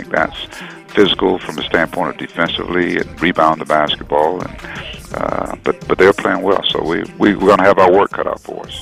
think that's physical from the standpoint of defensively and rebound the basketball. And but they're playing well, so we're going to have our work cut out for us.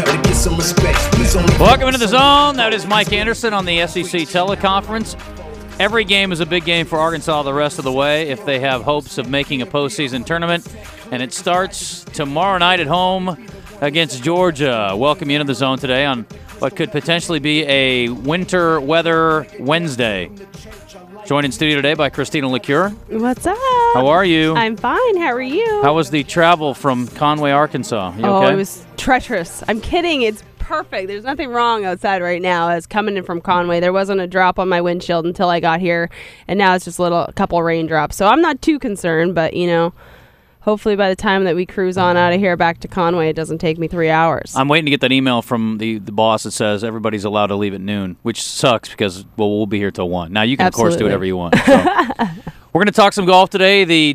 Welcome into the Zone. That is Mike Anderson on the SEC teleconference. Every game is a big game for Arkansas the rest of the way if they have hopes of making a postseason tournament. And it starts tomorrow night at home against Georgia. Welcome you into the Zone today on what could potentially be a winter weather Wednesday. Joined in studio today by Christina LeCure. What's up? How are you? I'm fine. How are you? How was the travel from Conway, Arkansas? You okay? It was treacherous. I'm kidding. It's perfect. There's nothing wrong outside right now. As coming in from Conway, there wasn't a drop on my windshield until I got here, and now it's just a couple raindrops. So I'm not too concerned, but hopefully by the time that we cruise on out of here back to Conway, it doesn't take me 3 hours. I'm waiting to get that email from the boss that says everybody's allowed to leave at noon, which sucks because, we'll be here till 1. Now, you can, Absolutely. of course, do whatever you want. So. We're going to talk some golf today. The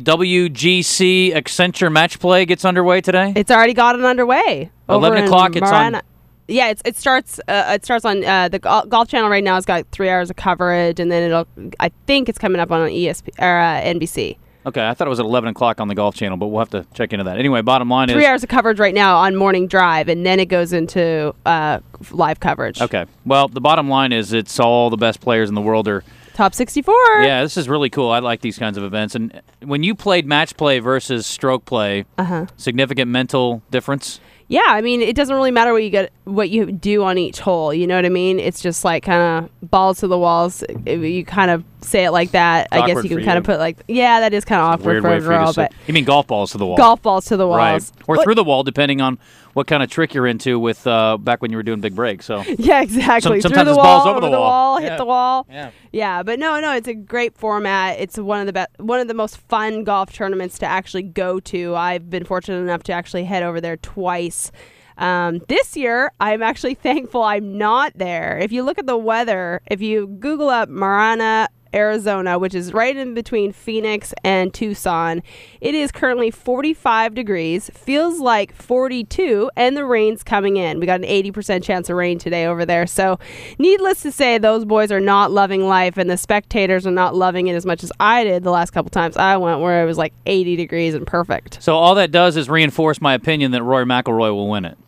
WGC Accenture match play gets underway today. It's already gotten underway. 11 o'clock, it's on. Yeah, it starts on the Golf Channel right now. It's got 3 hours of coverage, and then I think it's coming up on ESPN or NBC. Okay, I thought it was at 11 o'clock on the Golf Channel, but we'll have to check into that. Anyway, bottom line is 3 hours of coverage right now on Morning Drive, and then it goes into live coverage. Okay. Well, the bottom line is it's all the best players in the world are Top 64. Yeah, this is really cool. I like these kinds of events. And when you played match play versus stroke play, significant mental difference? Yeah, I mean, it doesn't really matter what you do on each hole. You know what I mean? It's just like kind of balls to the walls. If you kind of say it like that, I guess you can kind of put that is kind of awkward for a girl. But you mean golf balls to the wall? Golf balls to the walls, right? Or through the wall, depending on what kind of trick you're into. With back when you were doing big break. So yeah, exactly. Sometimes through the balls wall, over the wall, hit the wall. Yeah. But no, it's a great format. It's one of the most fun golf tournaments to actually go to. I've been fortunate enough to actually head over there twice. This year, I'm actually thankful I'm not there. If you look at the weather, if you Google up Marana, Arizona, which is right in between Phoenix and Tucson, it is currently 45 degrees, feels like 42, and the rain's coming in. We got an 80% chance of rain today over there. So needless to say, those boys are not loving life, and the spectators are not loving it as much as I did the last couple times I went, where it was like 80 degrees and perfect. So all that does is reinforce my opinion that Rory McIlroy will win it.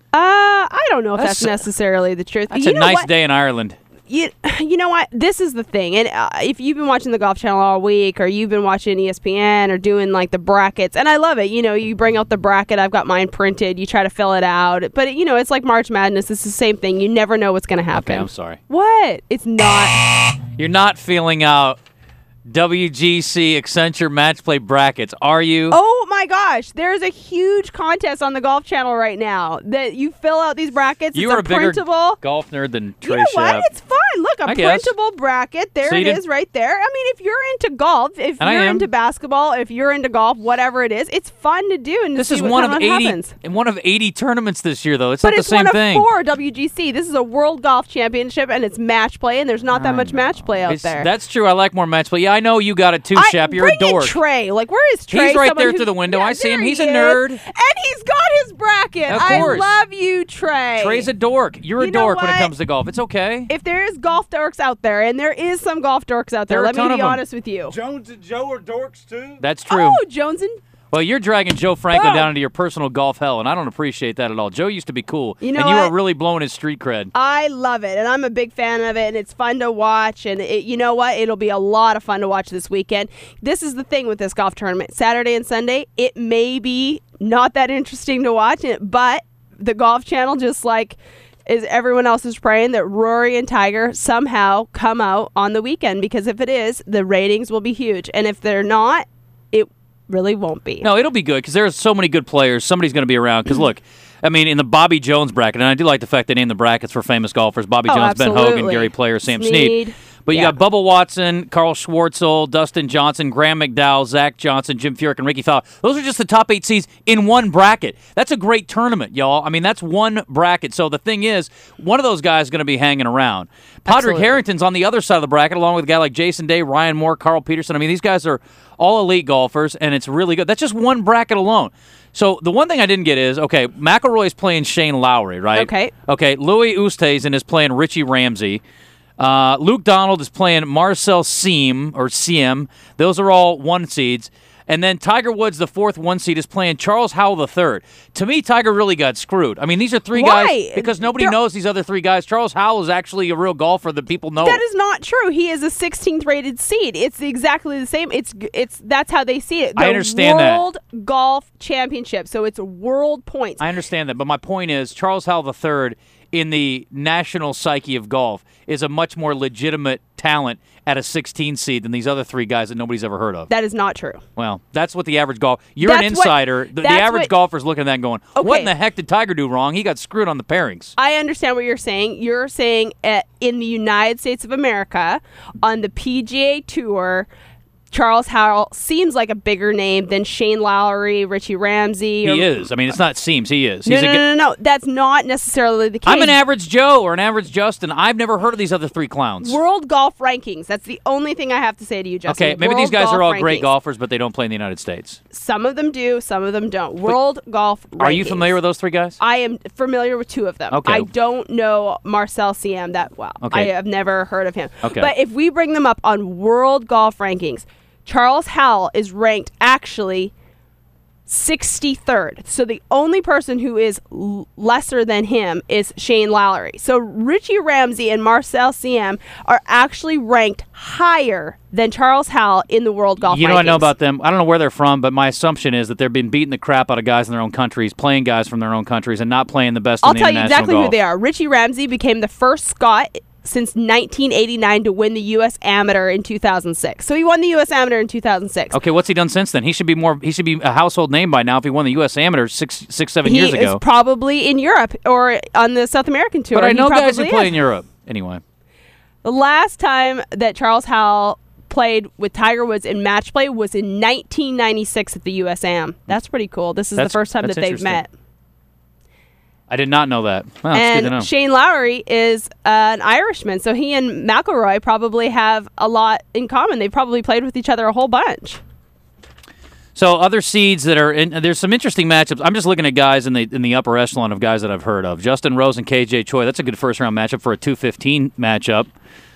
I don't know if that's necessarily the truth. That's a nice day in Ireland. You know what? This is the thing. And if you've been watching the Golf Channel all week, or you've been watching ESPN or doing like the brackets, and I love it. You bring out the bracket. I've got mine printed. You try to fill it out. But, it's like March Madness. It's the same thing. You never know what's going to happen. Okay, I'm sorry. What? It's not. You're not filling out WGC Accenture match play brackets, are you? Oh my gosh, there's a huge contest on the Golf Channel right now that you fill out these brackets. You are a bigger golf nerd than Trey You know what? Schaap. It's fun. Look, a printable bracket. There it is right there. I mean, if you're into golf, if you're into basketball, if you're into golf, whatever it is, it's fun to do. And this to is see one what of 80 happens. in one of 80 tournaments this year, though. It's but not the same thing. But it's one of 4 WGC. This is a World Golf Championship, and it's match play, and there's not that much match play out there. That's true. I like more match play. Yeah, I know you got it too, Shap. You're a dork. Trey. Like, where is Trey? He's right there through the window. I see him. He's a nerd. And he's got his bracket. Of course. I love you, Trey. Trey's a dork. You're a dork when it comes to golf. It's okay. If there is golf dorks out there, and there is some golf dorks out there, let me be honest with you. Jones and Joe are dorks, too? That's true. Oh, Jones and... Well, you're dragging Joe Franklin down into your personal golf hell, and I don't appreciate that at all. Joe used to be cool, and you are really blowing his street cred. I love it, and I'm a big fan of it, and it's fun to watch, and you know what? It'll be a lot of fun to watch this weekend. This is the thing with this golf tournament. Saturday and Sunday, it may be not that interesting to watch, but the Golf Channel, just like is everyone else is praying that Rory and Tiger somehow come out on the weekend, because if it is, the ratings will be huge, and if they're not, it really won't be. No, it'll be good because there's so many good players. Somebody's going to be around. Because look, I mean, in the Bobby Jones bracket, and I do like the fact they named the brackets for famous golfers: Bobby Jones, absolutely. Ben Hogan, Gary Player, Sam Snead. But you got Bubba Watson, Carl Schwartzel, Dustin Johnson, Graham McDowell, Zach Johnson, Jim Furyk, and Ricky Fowler. Those are just the top 8 seeds in one bracket. That's a great tournament, y'all. I mean, that's one bracket. So the thing is, one of those guys is going to be hanging around. Padraig Harrington's on the other side of the bracket, along with a guy like Jason Day, Ryan Moore, Carl Peterson. I mean, these guys are all elite golfers, and it's really good. That's just one bracket alone. So the one thing I didn't get is, okay, McIlroy's playing Shane Lowry, right? Okay, Louis Oosthuizen is playing Richie Ramsey. Luke Donald is playing Marcel Siem. Those are all 1 seeds. And then Tiger Woods, the 4th 1 seed, is playing Charles Howell III. To me, Tiger really got screwed. I mean, these are 3 guys because nobody knows these other 3 guys. Charles Howell is actually a real golfer that people know. That is not true. He is a 16th rated seed. It's exactly the same. It's that's how they see it. I understand that. World Golf Championship. So it's world points. I understand that, but my point is Charles Howell III in the national psyche of golf is a much more legitimate talent at a 16 seed than these other 3 guys that nobody's ever heard of. That is not true. Well, that's what the average golf. You're an insider. The average golfer's looking at that and going, what in the heck did Tiger do wrong? He got screwed on the pairings. I understand what you're saying. You're saying in the United States of America, on the PGA Tour, Charles Howell seems like a bigger name than Shane Lowry, Richie Ramsey. He is. I mean, it's not seems. He is. No. That's not necessarily the case. I'm an average Joe or an average Justin. I've never heard of these other 3 clowns. World golf rankings. That's the only thing I have to say to you, Justin. Okay, maybe these guys are all great golfers, but they don't play in the United States. Some of them do. Some of them don't. World golf rankings. Are you familiar with those 3 guys? I am familiar with 2 of them. Okay. I don't know Marcel Siem that well. Okay. I have never heard of him. Okay. But if we bring them up on world golf rankings, Charles Howell is ranked actually 63rd. So the only person who is lesser than him is Shane Lowry. So Richie Ramsey and Marcel Siem are actually ranked higher than Charles Howell in the world golf rankings. You know, I know about them. I don't know where they're from, but my assumption is that they've been beating the crap out of guys in their own countries, playing guys from their own countries, and not playing the best in the international golf. I'll tell you exactly who they are. Richie Ramsey became the first Scot since 1989 to win the U.S. Amateur in 2006. So he won the U.S. Amateur in 2006. Okay, what's he done since then? He should be a household name by now if he won the U.S. Amateur 7 years ago. He is probably in Europe or on the South American tour. But I know guys who play in Europe. Anyway. The last time that Charles Howell played with Tiger Woods in match play was in 1996 at the U.S. Am. That's pretty cool. This is the first time that they've met. I did not know that. Well, that's good to know. Shane Lowry is an Irishman, so he and McIlroy probably have a lot in common. They've probably played with each other a whole bunch. So other seeds that are in, there's some interesting matchups. I'm just looking at guys in the upper echelon of guys that I've heard of. Justin Rose and KJ Choi. That's a good first round matchup for a 215 matchup.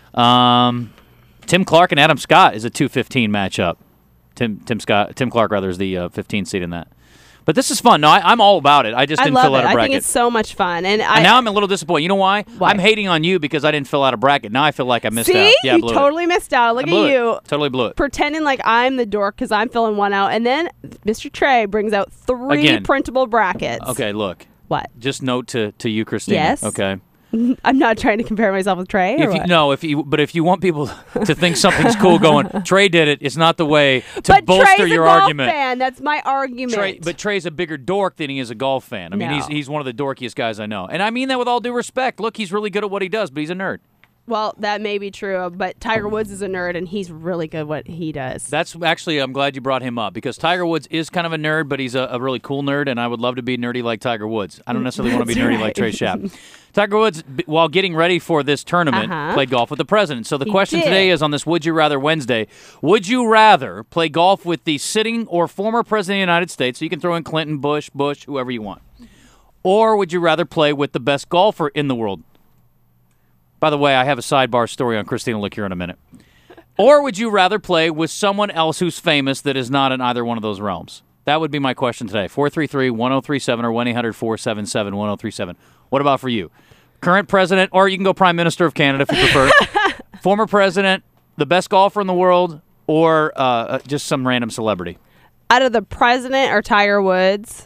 Tim Clark and Adam Scott is a 215 matchup. Tim Clark rather is the 15 seed in that. But this is fun. No, I'm all about it. I just didn't fill out a bracket. I think it's so much fun. And now I'm a little disappointed. You know why? Why? I'm hating on you because I didn't fill out a bracket. Now I feel like I missed out. See? Yeah, You totally missed out. Look at you. Totally blew it. Pretending like I'm the dork because I'm filling one out. And then Mr. Trey brings out 3 printable brackets. Okay, look. What? Just note to you, Christina. Yes. Okay. I'm not trying to compare myself with Trey. But if you want people to think something's cool, going Trey did it. It's not the way to bolster your argument. Trey's a golf fan. That's my argument. But Trey's a bigger dork than he is a golf fan. I mean, he's one of the dorkiest guys I know, and I mean that with all due respect. Look, he's really good at what he does, but he's a nerd. Well, that may be true, but Tiger Woods is a nerd, and he's really good at what he does. That's actually, I'm glad you brought him up, because Tiger Woods is kind of a nerd, but he's a really cool nerd, and I would love to be nerdy like Tiger Woods. I don't necessarily want to be nerdy like Trey Schaap. Tiger Woods, while getting ready for this tournament, played golf with the president. So the question today is on this Would You Rather Wednesday, would you rather play golf with the sitting or former president of the United States, so you can throw in Clinton, Bush, whoever you want, or would you rather play with the best golfer in the world? By the way, I have a sidebar story on Christina Licure in a minute. Or would you rather play with someone else who's famous that is not in either one of those realms? That would be my question today. 433-1037 or 1-800-477-1037. What about for you? Current president, or you can go Prime Minister of Canada if you prefer. Former president, the best golfer in the world, or just some random celebrity? Out of the president or Tiger Woods,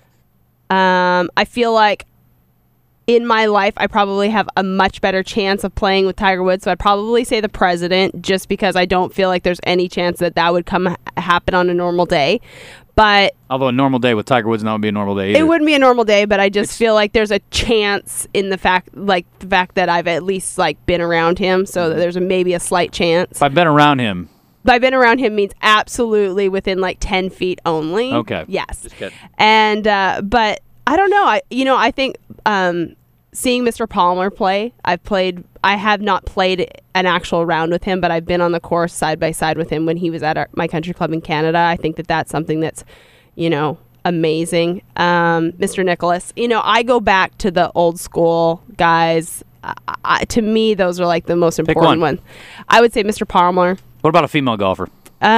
I feel like in my life, I probably have a much better chance of playing with Tiger Woods. So I'd probably say the president, just because I don't feel like there's any chance that would happen on a normal day. But although a normal day with Tiger Woods not would be a normal day either. It wouldn't be a normal day, but I just feel like there's a chance in the fact that I've at least been around him. So that there's maybe a slight chance. I've been around him. By been around him means absolutely within 10 feet only. Okay. Yes. Just kidding. And but I don't know. I think seeing Mr. Palmer play, I have not played an actual round with him, but I've been on the course side by side with him when he was at my country club in Canada. I think that's something that's, amazing. Mr. Nicklaus, I go back to the old school guys. to me, those are like the most important ones. I would say Mr. Palmer. What about a female golfer?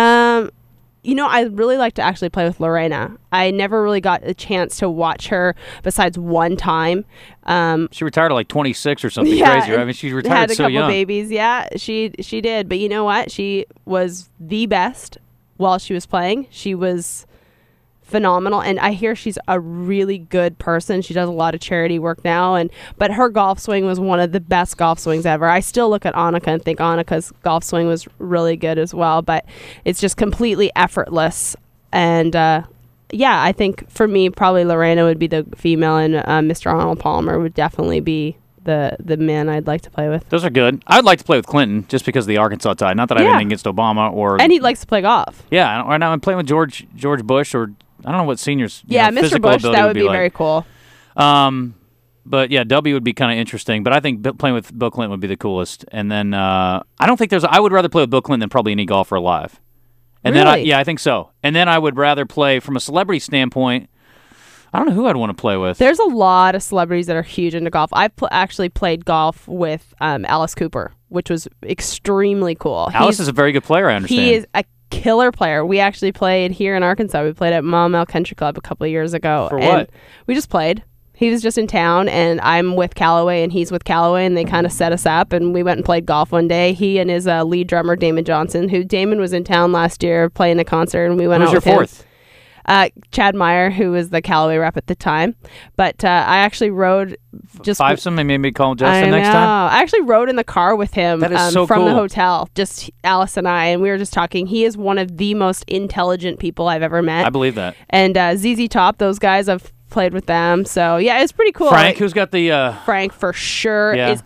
I really like to actually play with Lorena. I never really got a chance to watch her besides one time. She retired at like 26 or something crazy, right? I mean, she retired so young. Had a couple babies. Yeah, she did. But you know what? She was the best while she was playing. She was phenomenal, and I hear she's a really good person. She does a lot of charity work now, but her golf swing was one of the best golf swings ever. I still look at Annika and think Annika's golf swing was really good as well, but it's just completely effortless. And I think for me, probably Lorena would be the female, and Mr. Arnold Palmer would definitely be the man I'd like to play with. Those are good. I'd like to play with Clinton just because of the Arkansas tie. Not that I have anything against Obama and he likes to play golf. Yeah, right now I'm playing with George Bush, or I don't know what seniors. Mr. Bush, that would be very cool. But yeah, W would be kind of interesting. But I think playing with Bill Clinton would be the coolest. And then I don't think I would rather play with Bill Clinton than probably any golfer alive. And really? Then I think so. And then I would rather play from a celebrity standpoint. I don't know who I'd want to play with. There's a lot of celebrities that are huge into golf. I've actually played golf with Alice Cooper, which was extremely cool. Alice is a very good player, I understand. He is a killer player. We actually played here in Arkansas. We played at Maumelle Country Club a couple of years ago. For what? We just played. He was just in town, and I'm with Callaway, and he's with Callaway, and they kind of set us up, and we went and played golf one day. He and his lead drummer, Damon Johnson, who Damon was in town last year playing a concert, and we went out with him. Who's your fourth? Chad Meyer, who was the Callaway rep at the time. But I actually rode just... Fivesome, and maybe call Justin next time? I actually rode in the car with him that is so from cool. the hotel, just Alice and I, and we were just talking. He is one of the most intelligent people I've ever met. I believe that. And ZZ Top, those guys, I've played with them. So, yeah, it's pretty cool. Frank, who's got the... Frank, for sure, is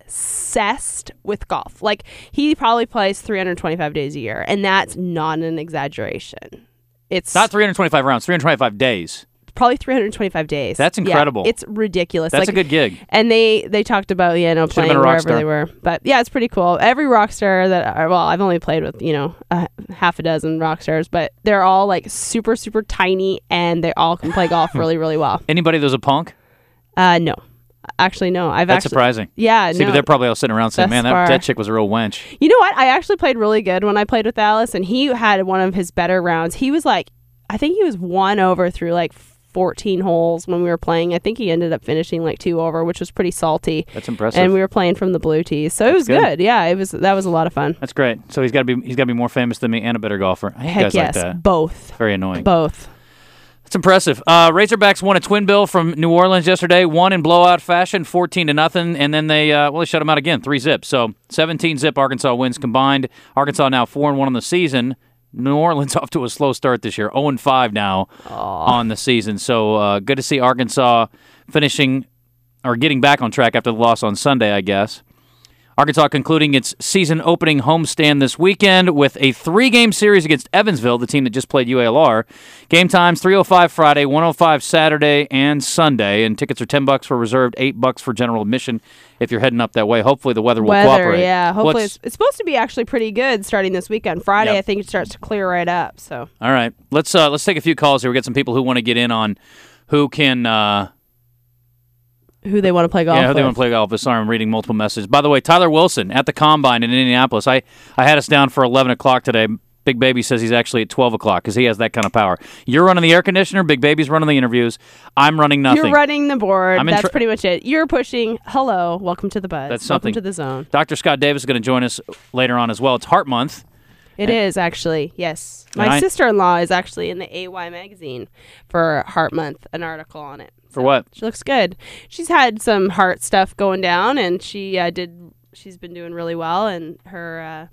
obsessed with golf. Like, he probably plays 325 days a year, and that's not an exaggeration. It's not 325 rounds, 325 days. Probably 325 days. That's incredible. Yeah, it's ridiculous. That's a good gig. And they talked about, playing wherever they were. But yeah, it's pretty cool. Every rock star I've only played with, half a dozen rock stars, but they're all like super, super tiny, and they all can play golf really, really well. Anybody that was a punk? No. Actually, no. That's surprising. Yeah, See, but they're probably all sitting around saying, man, that chick was a real wench. You know what? I actually played really good when I played with Alice, and he had one of his better rounds. He was I think he was 1 over through 14 holes when we were playing. I think he ended up finishing 2 over, which was pretty salty. That's impressive. And we were playing from the blue tees, so it was good. Yeah, that was a lot of fun. That's great. So he's got to be more famous than me and a better golfer. I hate guys like that. Both. Very annoying. Both. That's impressive. Razorbacks won a twin bill from New Orleans yesterday, won in blowout fashion, 14-0, and then they shut them out again, 3-zip. So 17-zip Arkansas wins combined. Arkansas now 4-1 on the season. New Orleans off to a slow start this year, 0-5 now on the season. So good to see Arkansas finishing or getting back on track after the loss on Sunday, I guess. Arkansas concluding its season-opening homestand this weekend with a 3-game series against Evansville, the team that just played UALR. Game times, 3:05 Friday, 1:05 Saturday and Sunday, and tickets are $10 for reserved, $8 for general admission if you're heading up that way. Hopefully the weather will cooperate. Yeah, hopefully it's supposed to be actually pretty good starting this weekend. Friday, I think it starts to clear right up. So all right, let's take a few calls here. We got some people who want to get in on who can... who they want to play golf with. Yeah, who they want to play golf with. Sorry, I'm reading multiple messages. By the way, Tyler Wilson at the Combine in Indianapolis. I had us down for 11 o'clock today. Big Baby says he's actually at 12 o'clock because he has that kind of power. You're running the air conditioner. Big Baby's running the interviews. I'm running nothing. You're running the board. That's pretty much it. You're pushing, hello, welcome to the buzz. That's something. Welcome to the zone. Dr. Scott Davis is going to join us later on as well. It's Heart Month. It is, actually, yes. My sister-in-law is actually in the AY magazine for Heart Month, an article on it. For what? She looks good. She's had some heart stuff going down, and she's been doing really well, and her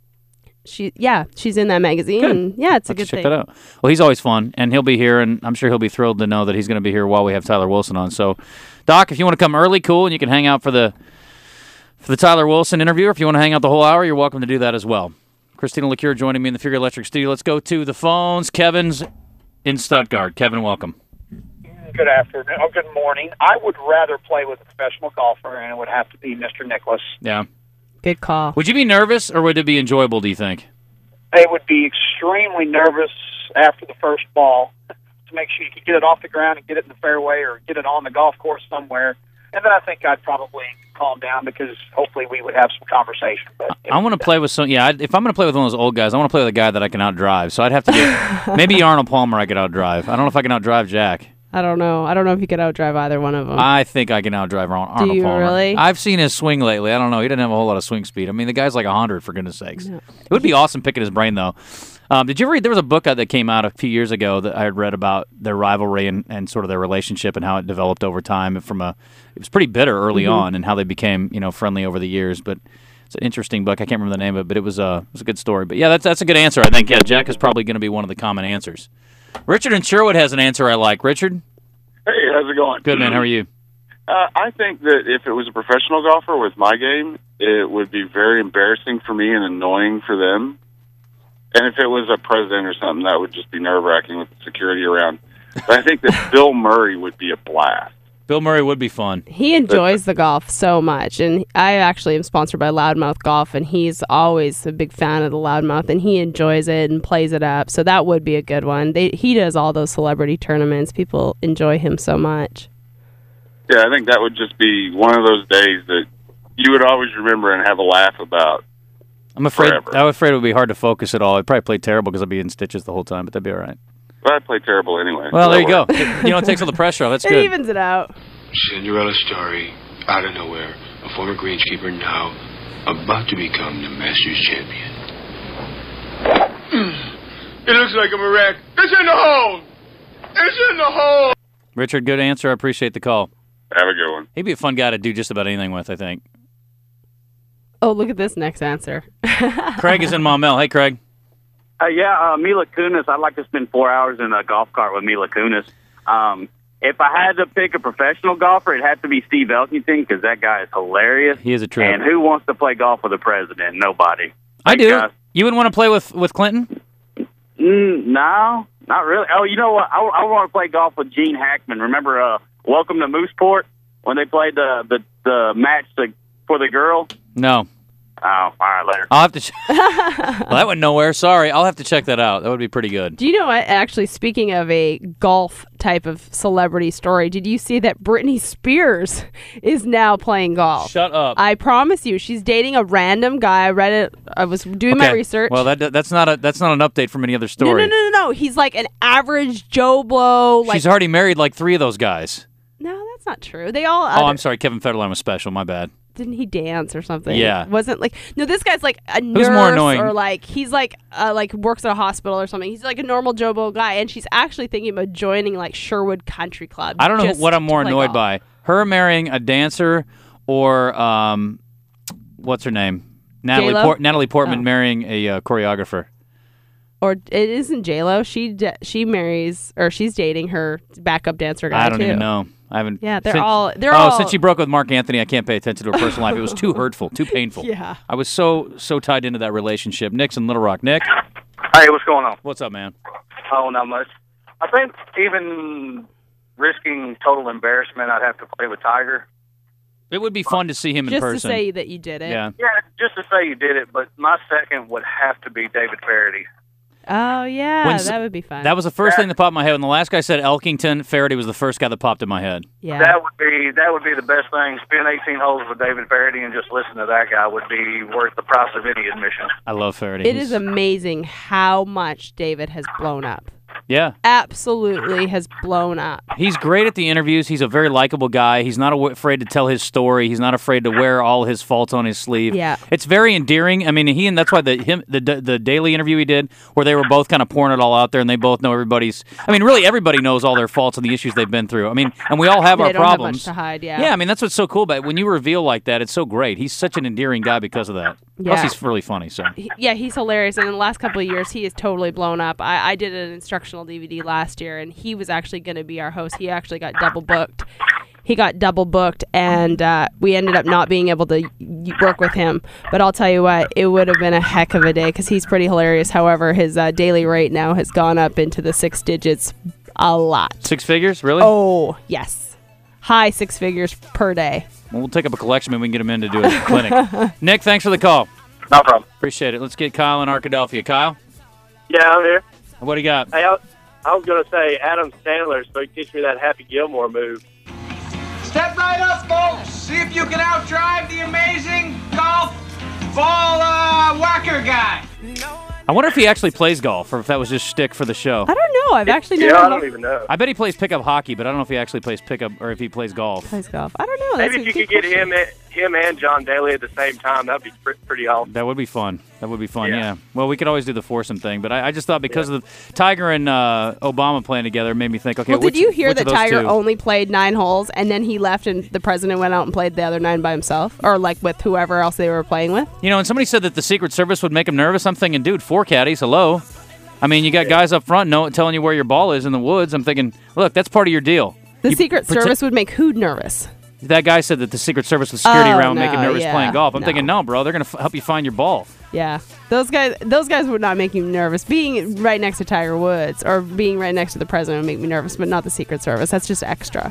she's in that magazine. Good. And it's a good check thing. that out. Well, he's always fun, and he'll be here, and I'm sure he'll be thrilled to know that he's going to be here while we have Tyler Wilson on. So, Doc, if you want to come early, cool, and you can hang out for the Tyler Wilson interview. Or if you want to hang out the whole hour, you're welcome to do that as well. Christina LaCure joining me in the Figure Electric studio. Let's go to the phones. Kevin's in Stuttgart. Kevin, welcome. Good afternoon. Oh, good morning. I would rather play with a professional golfer, and it would have to be Mr. Nicklaus. Yeah. Good call. Would you be nervous, or would it be enjoyable, do you think? I would be extremely nervous after the first ball to make sure you could get it off the ground and get it in the fairway or get it on the golf course somewhere. And then I think I'd probably calm down because hopefully we would have some conversation. But I want to play with some. Yeah, if I'm going to play with one of those old guys, I want to play with a guy that I can outdrive. So I'd have to get maybe Arnold Palmer. I could outdrive. I don't know if I can outdrive Jack. I don't know. I don't know if you could outdrive either one of them. I think I can outdrive Arnold Do you Palmer. really? I've seen his swing lately. I don't know. He doesn't have a whole lot of swing speed. I mean, the guy's like 100, for goodness sakes. No. It would be awesome picking his brain, though. Did you ever read? There was a book that came out a few years ago that I had read about their rivalry and sort of their relationship and how it developed over time. It was pretty bitter early on, and how they became friendly over the years. But it's an interesting book. I can't remember the name of it, but it was a good story. But yeah, that's a good answer. I think Jack is probably going to be one of the common answers. Richard in Sherwood has an answer I like. Richard, hey, how's it going? Good, man. How are you? I think that if it was a professional golfer with my game, it would be very embarrassing for me and annoying for them. And if it was a president or something, that would just be nerve-wracking with the security around. But I think that Bill Murray would be a blast. Bill Murray would be fun. He enjoys the golf so much, and I actually am sponsored by Loudmouth Golf, and he's always a big fan of the Loudmouth, and he enjoys it and plays it up, so that would be a good one. He does all those celebrity tournaments. People enjoy him so much. Yeah, I think that would just be one of those days that you would always remember and have a laugh about. I'm afraid it would be hard to focus at all. I'd probably play terrible because I'd be in stitches the whole time, but that'd be all right. But I'd play terrible anyway. Well, there you go. It takes all the pressure off. That's good. It evens it out. Cinderella story, out of nowhere. A former greenskeeper now about to become the Masters champion. It looks like I'm a wreck. It's in the hole! It's in the hole! Richard, good answer. I appreciate the call. Have a good one. He'd be a fun guy to do just about anything with, I think. Oh, look at this next answer. Craig is in Maumelle. Hey, Craig. Mila Kunis. I'd like to spend 4 hours in a golf cart with Mila Kunis. If I had to pick a professional golfer, it'd have to be Steve Elkington because that guy is hilarious. He is a trip. And who wants to play golf with the president? Nobody. I do. You wouldn't want to play with Clinton? No, not really. Oh, you know what? I want to play golf with Gene Hackman. Remember Welcome to Mooseport when they played the match for the girl? No. Oh, all right, later. I'll have to well, that went nowhere. Sorry. I'll have to check that out. That would be pretty good. Do you know what? Actually, speaking of a golf type of celebrity story, did you see that Britney Spears is now playing golf? Shut up. I promise you. She's dating a random guy. I read it. I was doing my research. Well, that's not an update from any other story. No. He's like an average Joe Blow. She's already married like 3 of those guys. No, that's not true. They all... I'm sorry. Kevin Federline was special. My bad. Didn't he dance or something? Yeah. Wasn't like... No, this guy's like a nurse. Who's more annoying? Or like... He's like works at a hospital or something. He's like a normal Joe Blow guy, and she's actually thinking about joining like Sherwood Country Club. I don't know what I'm more annoyed by. Her marrying a dancer or... what's her name? Natalie Portman marrying a choreographer. Or it isn't J-Lo. She marries... Or she's dating her backup dancer guy, I don't even know. I haven't. Yeah, they're all. Since she broke with Mark Anthony, I can't pay attention to her personal life. It was too hurtful, too painful. Yeah. I was so tied into that relationship. Nick's in Little Rock. Nick. Hey, what's going on? What's up, man? Oh, not much. I think even risking total embarrassment, I'd have to play with Tiger. It would be fun to see him in person. Just to say that you did it. Yeah. Yeah, just to say you did it. But my second would have to be David Faraday. Oh, yeah, that would be fun. That was the first thing that popped in my head. When the last guy said Elkington, Faraday was the first guy that popped in my head. Yeah. That would be the best thing. Spend 18 holes with David Faraday and just listen to that guy would be worth the price of any admission. I love Faraday. It is amazing how much David has blown up. Yeah. Absolutely has blown up. He's great at the interviews. He's a very likable guy. He's not afraid to tell his story. He's not afraid to wear all his faults on his sleeve. Yeah. It's very endearing. I mean, that's why the daily interview he did, where they were both kind of pouring it all out there, and they both know really everybody knows all their faults and the issues they've been through. I mean, and we all have our problems. They don't have much to hide, yeah. Yeah, I mean, that's what's so cool about it. When you reveal like that, it's so great. He's such an endearing guy because of that. Yeah. Plus, he's really funny. So he's hilarious. And in the last couple of years, he has totally blown up. I did an instructional DVD last year, and he was actually going to be our host. He actually got double booked. And we ended up not being able to work with him. But I'll tell you what, it would have been a heck of a day because he's pretty hilarious. However, his daily rate now has gone up into the 6 digits a lot. 6 figures? Really? Oh, yes. High 6 figures per day. Well, we'll take up a collection and we can get him in to do a clinic. Nick, thanks for the call. No problem. Appreciate it. Let's get Kyle in Arkadelphia. Kyle? Yeah, I'm here. What do you got? Hey, I was going to say Adam Sandler, so he teach me that Happy Gilmore move. Step right up, folks. See if you can outdrive the amazing golf ball whacker guy. I wonder if he actually plays golf or if that was just shtick for the show. I don't know. I've actually never. Yeah, I don't even know. I bet he plays pickup hockey, but I don't know if he actually plays pickup or if he plays golf. Plays golf. I don't know. Maybe if you could get him and John Daly at the same time, that'd be pretty awesome. That would be fun. Yeah. Well, we could always do the foursome thing, but I just thought because of Tiger and Obama playing together, it made me think, okay, well, did you hear that Tiger two? only played 9 holes and then he left and the president went out and played the other 9 by himself, or like with whoever else they were playing with? You know, and somebody said that the Secret Service would make him nervous. I'm thinking, dude, 4 caddies, hello. I mean, you got guys up front telling you where your ball is in the woods. I'm thinking, look, that's part of your deal. The Secret Service would make who nervous? That guy said that the Secret Service with security around would make him nervous playing golf. I'm thinking, no, bro, they're going to help you find your ball. Yeah. Those guys would not make you nervous. Being right next to Tiger Woods or being right next to the president would make me nervous, but not the Secret Service. That's just extra.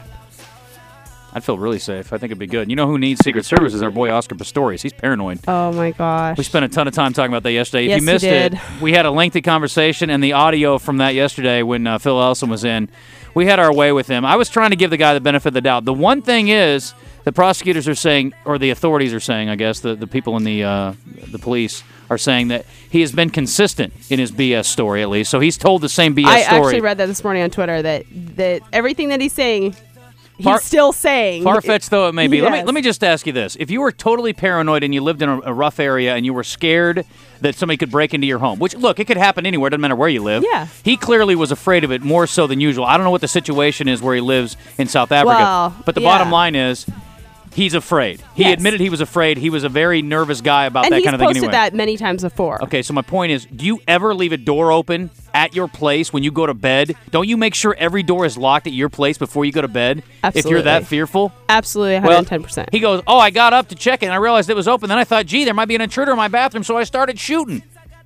I'd feel really safe. I think it'd be good. You know who needs Secret Service is our boy Oscar Pistorius. He's paranoid. Oh, my gosh. We spent a ton of time talking about that yesterday. Yes, if you missed you did. it, we had a lengthy conversation, and the audio from that yesterday when Phil Elson was in, we had our way with him. I was trying to give the guy the benefit of the doubt. The one thing is, the prosecutors are saying, or the authorities are saying, I guess, the people in the police are saying that he has been consistent in his BS story, at least. So he's told the same BS story. I actually read that this morning on Twitter, that everything that he's saying, he's still saying. Far-fetched though it may be. Yes. Let me just ask you this. If you were totally paranoid and you lived in a rough area and you were scared that somebody could break into your home, which, look, it could happen anywhere. It doesn't matter where you live. Yeah. He clearly was afraid of it more so than usual. I don't know what the situation is where he lives in South Africa. Well, but the bottom line is, he's afraid. He admitted he was afraid. He was a very nervous guy about that kind of thing anyway. And he's posted that many times before. Okay, so my point is, do you ever leave a door open at your place when you go to bed? Don't you make sure every door is locked at your place before you go to bed? Absolutely. If you're that fearful? Absolutely, 110%. Well, he goes, I got up to check it, and I realized it was open. Then I thought, gee, there might be an intruder in my bathroom, so I started shooting.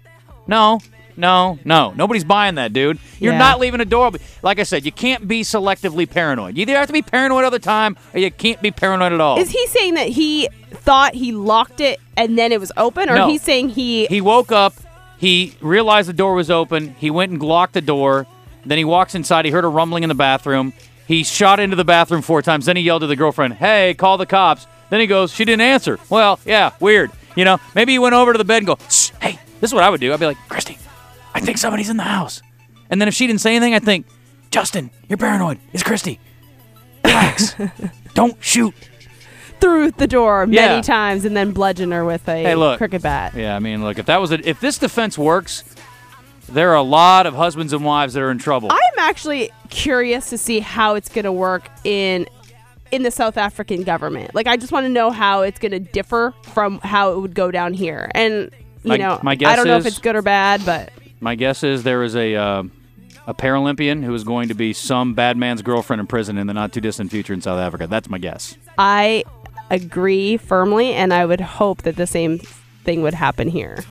No. Nobody's buying that, dude. You're not leaving a door open. Like I said, you can't be selectively paranoid. You either have to be paranoid all the time, or you can't be paranoid at all. Is he saying that he thought he locked it and then it was open? Or No. he's saying he woke up, he realized the door was open, he went and locked the door, then he walks inside, he heard a rumbling in the bathroom, he shot into the bathroom 4 times, then he yelled to the girlfriend, hey, call the cops. Then he goes, she didn't answer. Well, yeah, weird. You know, maybe he went over to the bed and go, shh, hey, this is what I would do. I'd be like, Christy, I think somebody's in the house. And then if she didn't say anything, I'd think, Justin, you're paranoid. It's Christy. Relax. Don't shoot. through the door many times and then bludgeon her with a cricket bat. Yeah, I mean, look, if this defense works, there are a lot of husbands and wives that are in trouble. I'm actually curious to see how it's going to work in the South African government. Like, I just want to know how it's going to differ from how it would go down here. And, my guess I don't know if it's good or bad, but... My guess is there is a Paralympian who is going to be some bad man's girlfriend in prison in the not-too-distant future in South Africa. That's my guess. I agree firmly, and I would hope that the same thing would happen here.